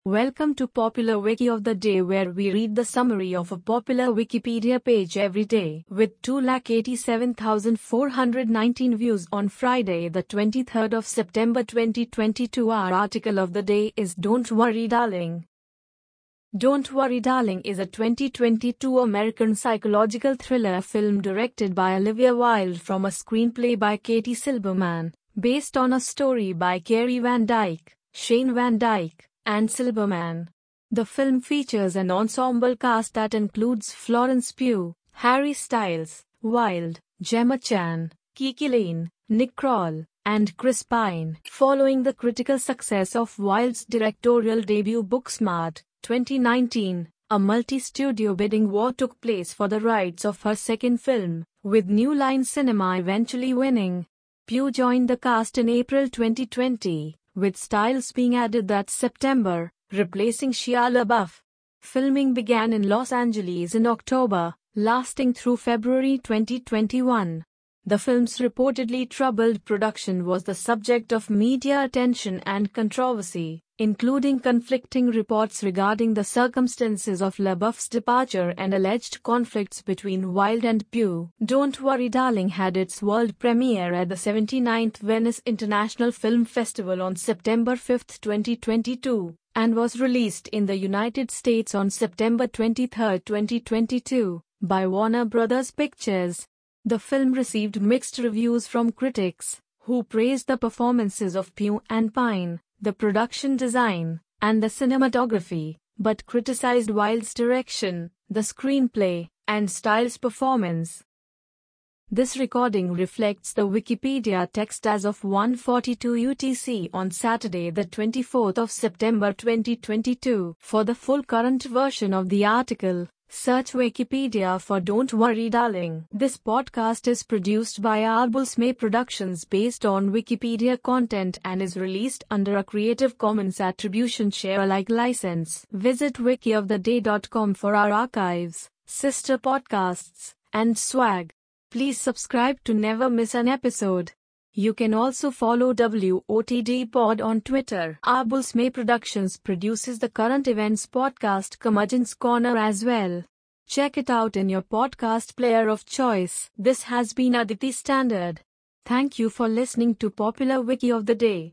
Welcome to Popular Wiki of the Day, where we read the summary of a popular Wikipedia page every day. With 287,419 views on Friday, the 23rd of September 2022, our article of the day is Don't Worry Darling. Don't Worry Darling is a 2022 American psychological thriller film directed by Olivia Wilde from a screenplay by Katie Silberman, based on a story by Kerry Van Dyke, Shane Van Dyke, and Silberman. The film features an ensemble cast that includes Florence Pugh, Harry Styles, Wilde, Gemma Chan, Kiki Lane, Nick Kroll, and Chris Pine. Following the critical success of Wilde's directorial debut Booksmart, 2019, a multi-studio bidding war took place for the rights of her second film, with New Line Cinema eventually winning. Pugh joined the cast in April 2020, with Styles being added that September, replacing Shia LaBeouf. Filming began in Los Angeles in October, lasting through February 2021. The film's reportedly troubled production was the subject of media attention and controversy, including conflicting reports regarding the circumstances of LaBeouf's departure and alleged conflicts between Wilde and Pugh. Don't Worry Darling had its world premiere at the 79th Venice International Film Festival on September 5, 2022, and was released in the United States on September 23, 2022, by Warner Bros. Pictures. The film received mixed reviews from critics, who praised the performances of Pugh and Pine, the production design, and the cinematography, but criticized Wilde's direction, the screenplay, and Styles' performance. This recording reflects the Wikipedia text as of 1:42 UTC on Saturday, the 24th of September 2022. For the full current version of the article, search Wikipedia for Don't Worry Darling. This podcast is produced by Arbus May Productions based on Wikipedia content and is released under a Creative Commons Attribution Share Alike license. Visit wikioftheday.com for our archives, sister podcasts, and swag. Please subscribe to never miss an episode. You can also follow WOTD Pod on Twitter. Arbus May Productions produces the current events podcast Curmudgeon's Corner as well. Check it out in your podcast player of choice. This has been Aditi Standard. Thank you for listening to Popular Wiki of the Day.